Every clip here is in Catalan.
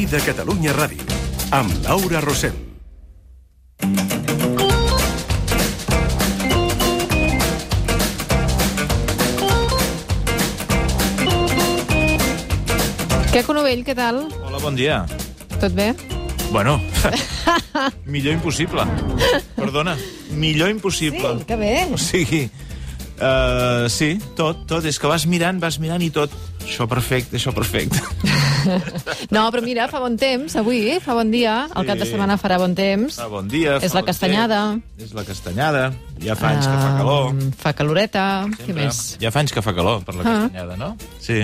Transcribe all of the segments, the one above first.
de Catalunya Ràdio, amb Laura Rosell. Queco Novell, què tal? Hola, bon dia. Tot bé? Bueno, millor impossible. Perdona, millor impossible. Sí, que bé. O sigui, sí, tot. És que vas mirant i tot. Això perfecte. No, però mira, fa bon temps, avui, fa bon dia. El cap de setmana farà bon temps. Fa bon dia. És la castanyada. És la castanyada. Ja fa anys que fa calor. Fa caloreta. Sempre. Què més? Ja fa anys que fa calor per la castanyada, no? Sí.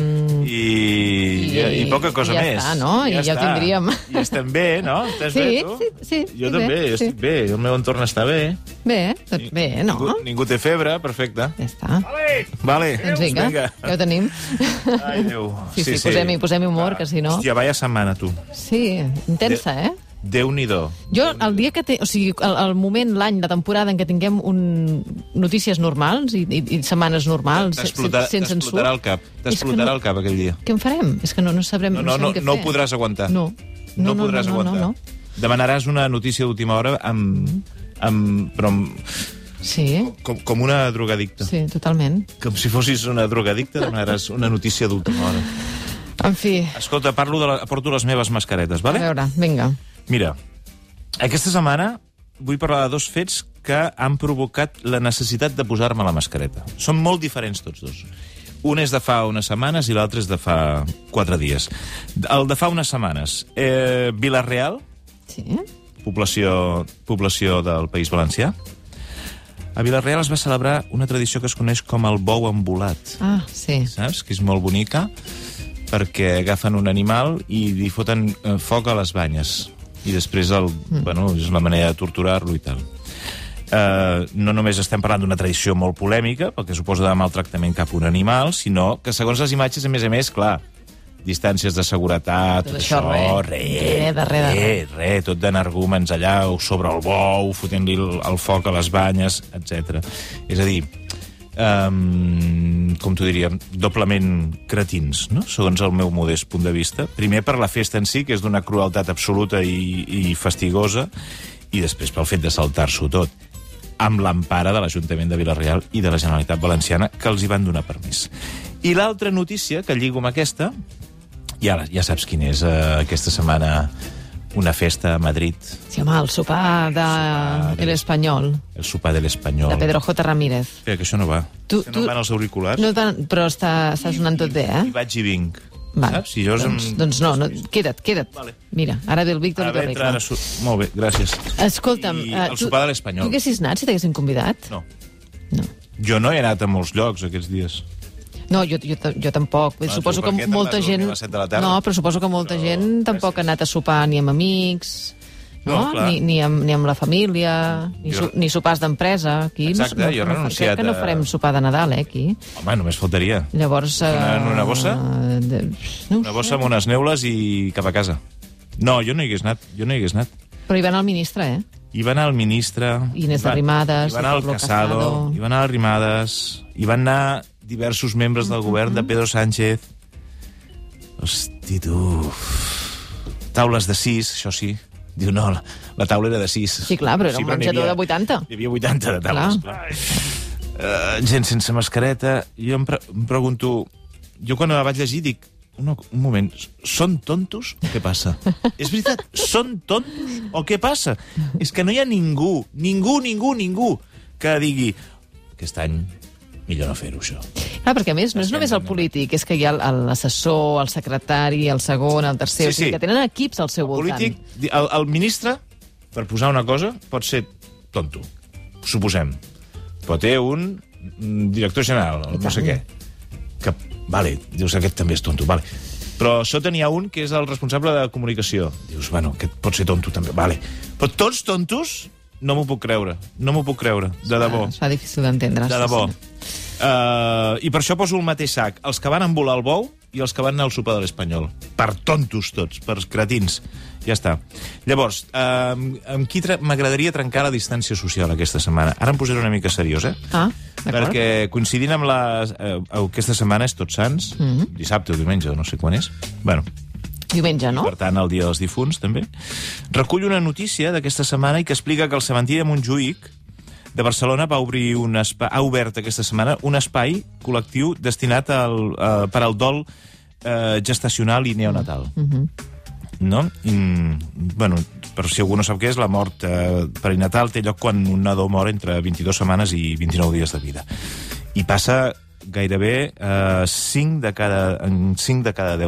I poca cosa ja més. Està, no? Ja ho tindríem. I estem bé, no? Estàs bé, tu? Sí. Jo també, estic bé. El meu entorn està bé. Bé, tot bé, no? Ningú té febre, perfecte. Ja està. Vale. Doncs vinga, ja ho tenim. Ai, Déu. Sí, posem-hi humor, que si no... Hòstia, vaya setmana, tu. Sí, intensa, Déu-n'hi-do. Jo, el dia que... O sigui, el moment, l'any, la temporada en què tinguem notícies normals i setmanes normals, sense ensurt... T'explotarà el cap aquell dia. Què en farem? És que no sabrem què fer. No ho podràs aguantar. No podràs aguantar. No. Demanaràs una notícia d'última hora Sí. Com una drogadicta. Sí, totalment. Com si fossis una drogadicta, demanaràs una notícia d'última hora. En fi... Escolta, porto les meves mascaretes, vale? A veure, vinga. Mira, aquesta setmana vull parlar de dos fets que han provocat la necessitat de posar-me la mascareta. Són molt diferents tots dos. Un és de fa unes setmanes i l'altre és de fa 4 dies. El de fa unes setmanes. Vila-real, sí. Població del País Valencià. A Vila-real es va celebrar una tradició que es coneix com el bou embolat. Ah, sí. Saps? Que és molt bonica, perquè agafen un animal i li foten foc a les banyes. I després és la manera de torturar-lo i tal. No només estem parlant d'una tradició molt polèmica, perquè suposa de maltractament cap a un animal, sinó que, segons les imatges, a més, clar, distàncies de seguretat, tot això, res, tot d'energúmens allà, o sobre el bou, fotent-li el foc a les banyes, etc. És a dir, com t'ho diríem, doblement cretins, no? Segons el meu modest punt de vista. Primer per la festa en si, que és d'una crueltat absoluta i fastigosa, i després pel fet de saltar-s'ho tot, amb l'empara de l'Ajuntament de Vila-real i de la Generalitat Valenciana, que els hi van donar permís. I l'altra notícia, que lligo amb aquesta, ja saps quin és, aquesta setmana una festa a Madrid. Sí, home, el sopar de l'Espanyol. El sopar de l'Espanyol. De Pedro J. Ramírez. Que això no va. No van els auriculars. No tant, però està sonant tot bé, I vaig i vinc. Vale. Saps? Si jo doncs no, queda't. Vale. Mira, ara ve el Víctor i t'arregla. Molt bé, gràcies. Escolta'm, I el sopar de l'Espanyol. Tu haguessis anat si t'haguessin convidat? No. Jo no he anat a molts llocs aquests dies. No, jo tampoc. Suposo que molta gent... No, però suposo que molta gent tampoc ha anat a sopar ni amb amics, no? Ni amb la família, ni sopars d'empresa. Exacte, jo he renunciat. Crec que no farem sopar de Nadal, aquí. Home, només faltaria. Llavors... Una bossa? Una bossa amb unes neules i cap a casa. No, jo no hi hagués anat. Però hi va anar el ministre, Hi va anar el ministre... Inés Arrimadas... Hi va anar el Casado... Hi va anar Arrimadas... Hi van anar diversos membres del govern de Pedro Sánchez. Hosti, tu... Taules de 6, això sí. Diu, no, la taula era de 6. Sí, clar, però era un menjador de 80. Hi havia 80 de taules, clar. Gent sense mascareta. Jo em pregunto... Jo quan la vaig llegir dic... Un moment, són tontos o què passa? És veritat, són tontos o què passa? És que no hi ha ningú que digui aquest any millor no fer-ho, això. Clar, perquè a més no és només el polític, és que hi ha l'assessor, el secretari, el segon, el tercer, o sigui que tenen equips al seu voltant. El ministre, per posar una cosa, pot ser tonto, suposem. Però té un director general, no sé què, que vale, dius que aquest també és tonto, vale. Però sota n'hi ha un que és el responsable de comunicació. Dius, bueno, aquest pot ser tonto també, vale. Però tots tontos no m'ho puc creure, de debò. Es fa difícil d'entendre. De debò. I per això poso el mateix sac. Els que van embolar el bou i els que van anar al sopar de l'Espanyol. Per tontos tots, per cretins. Ja està. Llavors, amb qui m'agradaria trencar la distància social aquesta setmana? Ara em posaré una mica seriós, d'acord. Perquè coincidint amb aquesta setmana és Tots Sants, dissabte o diumenge, no sé quan és. Bueno, Diumenge, no? I, per tant, el Dia dels Difunts, també. Recull una notícia d'aquesta setmana i que explica que el cementiri de Montjuïc de Barcelona ha obert aquesta setmana un espai col·lectiu destinat per al dol gestacional i neonatal. No? Bueno, per si algú no sap què és, la mort perinatal té lloc quan un nadó mor entre 22 setmanes i 29 dies de vida. I passa gairebé 5 de cada 1.000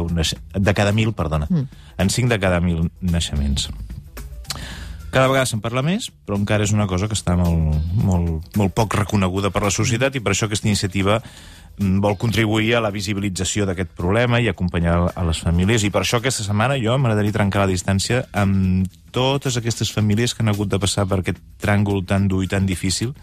naixements. Cada vegada se'n parla més, però encara és una cosa que està molt poc reconeguda per la societat i per això aquesta iniciativa vol contribuir a la visibilització d'aquest problema i acompanyar a les famílies. I per això aquesta setmana jo m'agradaria trencar la distància amb totes aquestes famílies que han hagut de passar per aquest tràngol tan dur i tan difícil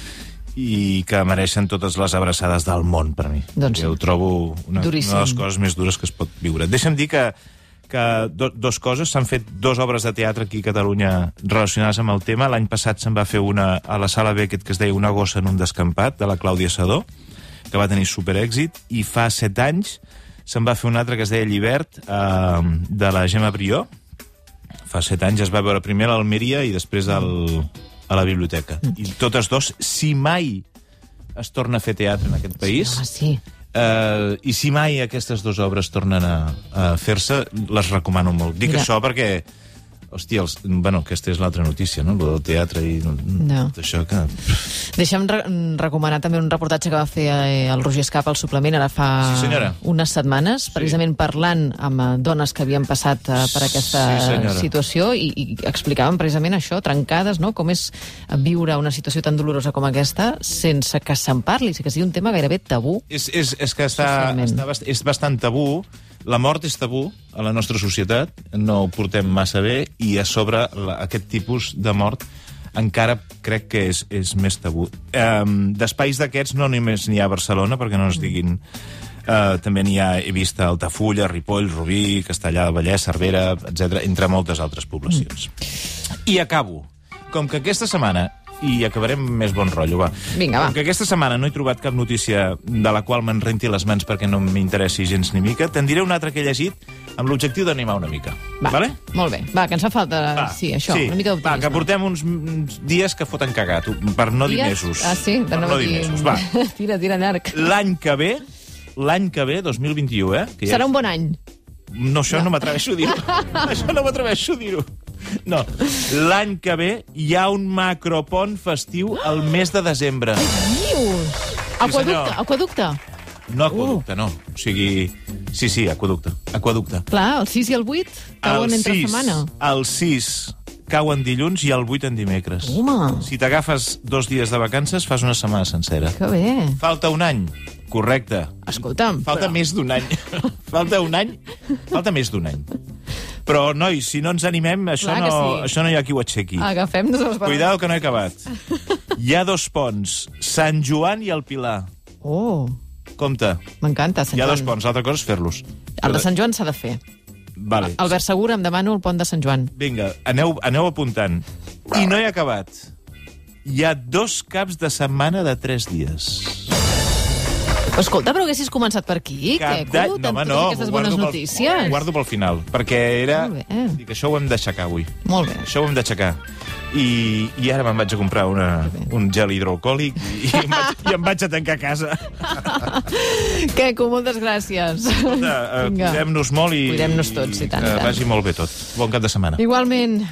i que mereixen totes les abraçades del món, per mi. Doncs jo ho trobo una de les coses més dures que es pot viure. Deixa'm dir que dos coses. S'han fet 2 obres de teatre aquí a Catalunya relacionades amb el tema. L'any passat se'n va fer una a la Sala Beckett que es deia Una gossa en un descampat, de la Clàudia Sedó, que va tenir superèxit, i fa 7 anys se'n va fer una altra que es deia Llibert, de la Gemma Brió. Fa 7 anys es va veure primer a l'Almeria i després a la biblioteca. I totes dos, si mai es torna a fer teatre en aquest país... Sí. I si mai aquestes 2 obres tornen a fer-se, les recomano molt. Dic això perquè, hòstia, aquesta és l'altra notícia, no? Lo del teatre i tot això que... Deixa'm recomanar també un reportatge que va fer el Roger Escap al suplement ara fa unes setmanes, precisament parlant amb dones que havien passat per aquesta situació i explicaven precisament això, trencades, no? Com és viure una situació tan dolorosa com aquesta sense que se'n parli, que sigui un tema gairebé tabú. És que és bastant tabú. La mort és tabú a la nostra societat, no ho portem massa bé, i a sobre aquest tipus de mort encara crec que és més tabú. D'espais d'aquests no només n'hi ha a Barcelona, perquè no ens diguin... també n'hi ha, he vist, a Altafulla, Ripoll, Rubí, Castellar del Vallès, Cervera, etc., entre moltes altres poblacions. I acabo. Com que aquesta setmana... I acabarem més bon rotllo, va. Vinga, va. Com que aquesta setmana no he trobat cap notícia de la qual me'n renti les mans perquè no m'interessi gens ni mica, te'n diré una altra que he llegit amb l'objectiu d'animar una mica. Vale? Molt bé. Va, que ens fa falta... Això, una mica d'optimisme. Va, que portem uns dies que foten cagat, per no dir mesos. Ah, sí? Per no dir mesos, va. Tira llarg. L'any que ve, 2021, Serà un bon any. No, això no m'atreveixo a dir-ho. Això no m'atreveixo a dir-ho. No, l'any que ve hi ha un macropont festiu al mes de desembre. Què dius? Aquaducte? No aquaducte, no. O sigui... Sí, aquaducte. Clar, el 6 i el 8 cauen entre setmana. El 6 cauen dilluns i el 8 en dimecres. Home! Si t'agafes 2 dies de vacances, fas una setmana sencera. Que bé. Falta un any. Correcte. Escolta'm, Falta més d'un any. Falta més d'un any. Però, nois, si no ens animem, això no hi ha qui ho aixequi. Agafem-nos els barons. Cuidado que no he acabat. Hi ha 2 ponts, Sant Joan i el Pilar. Oh. Compte. M'encanta, Sant Joan. Hi ha 2 ponts, l'altra cosa és fer-los. El de Sant Joan s'ha de fer. Vale. Albert Segur, em demano el pont de Sant Joan. Vinga, aneu apuntant. I no he acabat. Hi ha 2 caps de setmana de 3 dies. Escolta, però haguessis començat per aquí, Queco? No, aquestes bones notícies. Ho guardo pel final, perquè era... Dic, això ho hem d'aixecar avui. Molt bé. Això ho hem d'aixecar. I ara me'n vaig a comprar un gel hidroalcohòlic i em vaig a tancar a casa. Queco, moltes gràcies. Escolta, cuidem-nos molt i... Cuidem-nos tots, i tant. Vagi molt bé tot. Bon cap de setmana. Igualment.